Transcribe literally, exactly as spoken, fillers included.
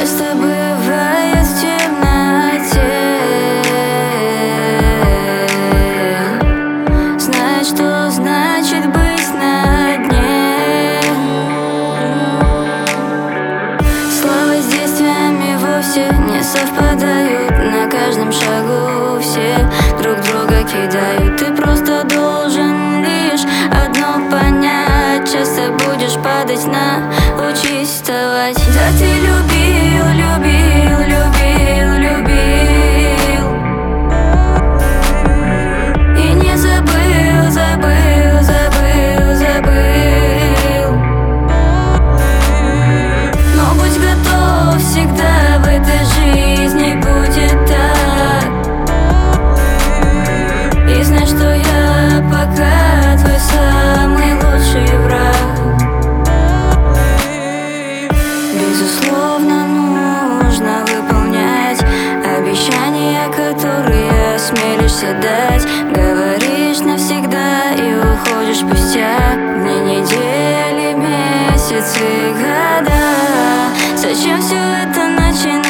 часто бывает в темноте. Знать, что значит быть на дне. Слова с действиями вовсе не совпадают. На каждом шагу все друг друга кидают. Ты просто должен лишь одно понять. Часто будешь падать, научись вставать. Да ты любил, любил, любил, любил и не забыл, забыл, забыл, забыл. Но будь готов, всегда в этой жизни будет так. И знай, что я пока твой самый лучший враг. Безусловно, нужно выполнять обещания, которые осмелишься дать. Говоришь навсегда и уходишь спустя дни, недели, месяцы, года. Зачем все это начинать?